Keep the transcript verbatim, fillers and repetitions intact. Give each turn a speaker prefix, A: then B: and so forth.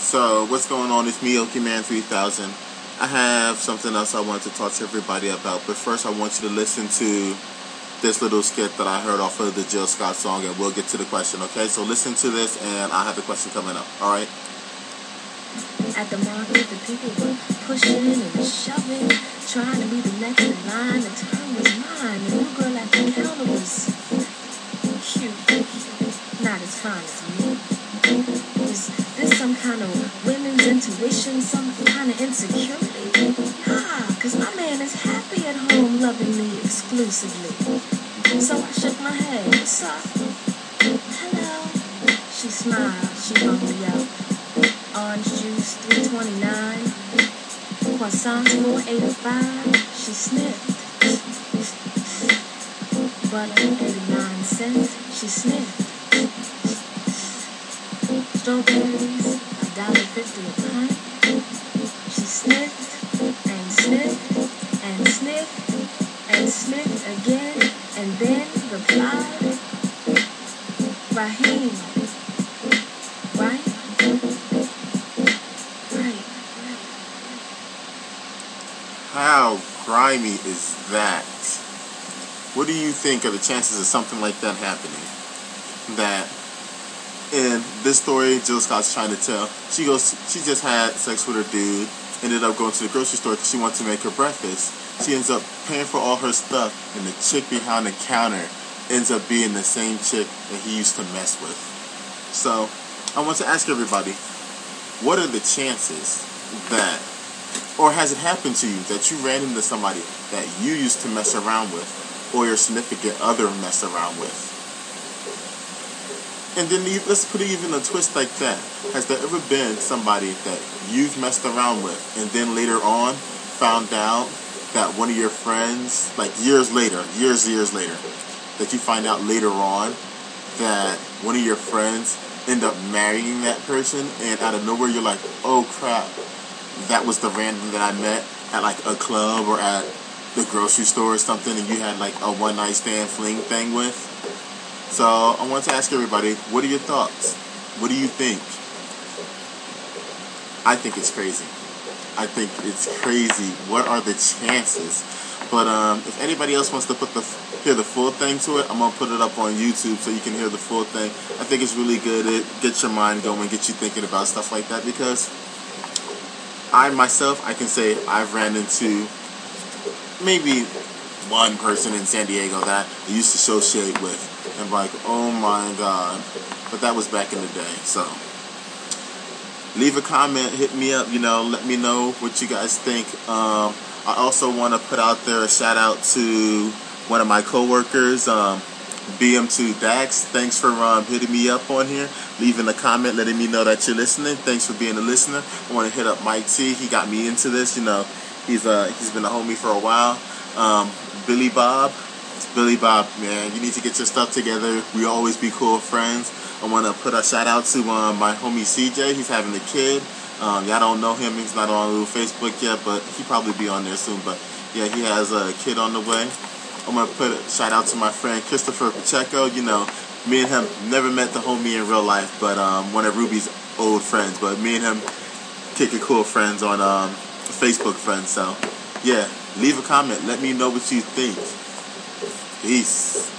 A: So, what's going on? It's me, Okie Man three thousand. I have something else I want to talk to everybody about, but first I want you to listen to this little skit that I heard off of the Jill Scott song, and we'll get to the question, okay? So listen to this, and I'll have the question coming up, alright?
B: At the market, the people were pushing and shoving, trying to be the next in line. The turn was mine. The new girl at the counter was cute, not as fine as me. Is this some kind of women's intuition, some kind of insecurity? Nah, because my man is happy at home loving me exclusively. So I shook my head. What's up? Hello. She smiled. She hung me up. Orange juice, three twenty-nine. Croissants, four eighty-five. She sniffed. Butter, eighty-nine cents. She sniffed. Strawberries, a dollar fifty a pint. She sniffed and sniffed and sniffed and sniffed again, and then replied, Raheem, right? Right.
A: How grimy is that? What do you think are the chances of something like that happening? That in this story Jill Scott's trying to tell, she goes, she just had sex with her dude, ended up going to the grocery store because she wanted to make her breakfast. She ends up paying for all her stuff, and the chick behind the counter ends up being the same chick that he used to mess with. So, I want to ask everybody, what are the chances that, or has it happened to you that you ran into somebody that you used to mess around with, or your significant other messed around with? And then let's put it even a twist like that. Has there ever been somebody that you've messed around with and then later on found out that one of your friends, like years later, years, years later, that you find out later on that one of your friends end up marrying that person, and out of nowhere you're like, oh crap, that was the random that I met at like a club or at the grocery store or something, and you had like a one night stand fling thing with? So I want to ask everybody, what are your thoughts? What do you think? I think it's crazy. I think it's crazy. What are the chances? But um, if anybody else wants to put the hear the full thing to it, I'm gonna put it up on YouTube so you can hear the full thing. I think it's really good. It gets your mind going, get you thinking about stuff like that, because I myself, I can say I've ran into maybe one person in San Diego that I used to associate with. And like, oh my god. But that was back in the day. So leave a comment, hit me up, you know, let me know what you guys think. Um, I also want to put out there a shout out to one of my coworkers, um, B M two Dax. Thanks for um, hitting me up on here, leaving a comment, letting me know that you're listening. Thanks for being a listener. I want to hit up Mike T. He got me into this, you know. He's uh he's been a homie for a while. Um, Billy Bob. Billy Bob, man, you need to get your stuff together. We always be cool friends. I want to put a shout out to um, my homie C J. He's having a kid. Um, y'all don't know him. He's not on Facebook yet, but he'll probably be on there soon. But yeah, he has a kid on the way. I'm going to put a shout out to my friend Christopher Pacheco. You know, me and him never met the homie in real life, but um, one of Ruby's old friends. But me and him kicking cool friends on um, Facebook friends. So yeah, leave a comment. Let me know what you think. Peace.